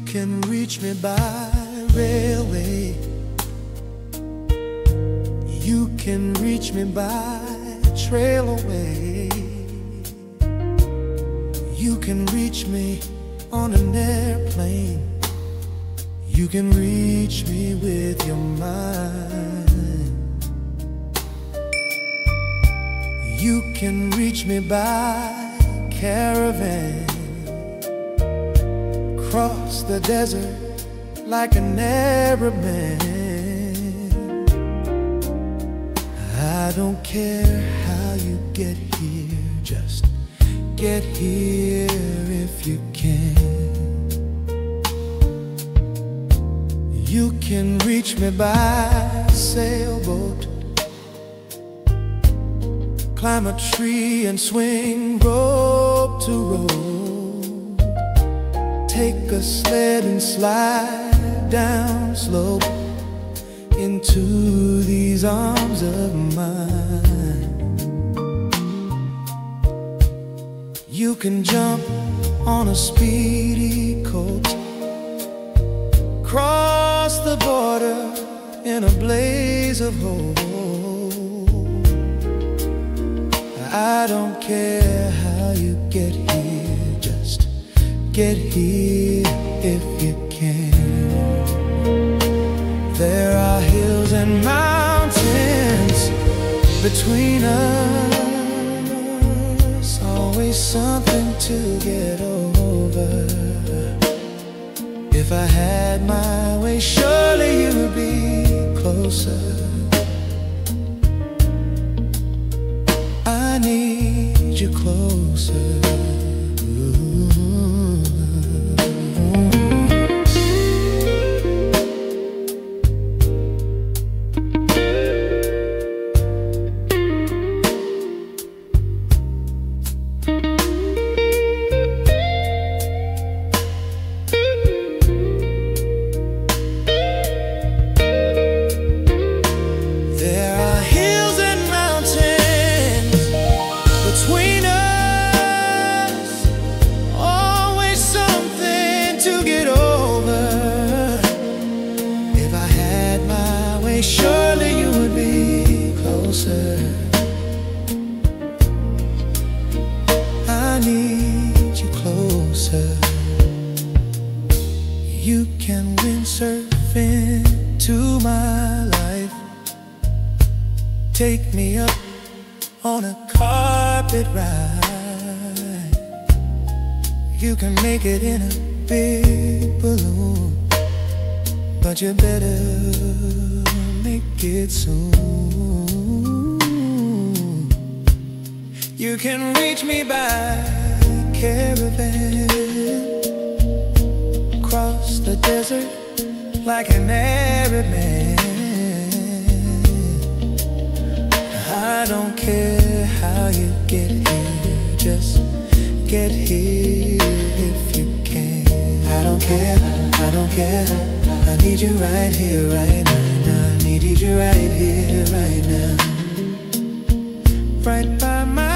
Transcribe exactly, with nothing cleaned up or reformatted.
can reach me by railway. You can reach me by trail away. You can reach me on an airplane. You can reach me with your mind. You can reach me by caravan. Cross the desert like an Arab man. I don't care how you get here, just get here if you can. You can reach me by sailboat. Climb a tree and swing rope to rope. Take a sled and slide down slope into these arms of mine. You can jump on a speedy coat, cross the border in a blaze of hope. I don't care how you get here, just get here if you can. There are hills and mountains between us, always something to get over. If I had my way, surely you would be closer. I need you closer. Surely you would be closer. I need you closer. You can windsurf into my life. Take me up on a carpet ride. You can make it in a big balloon, but you better make it soon. You can reach me by caravan. Cross the desert like an Arab man. I don't care how you get here, just get here if you can. I don't care, I don't care, I need you right here, right now. I need you right here, right now, right by my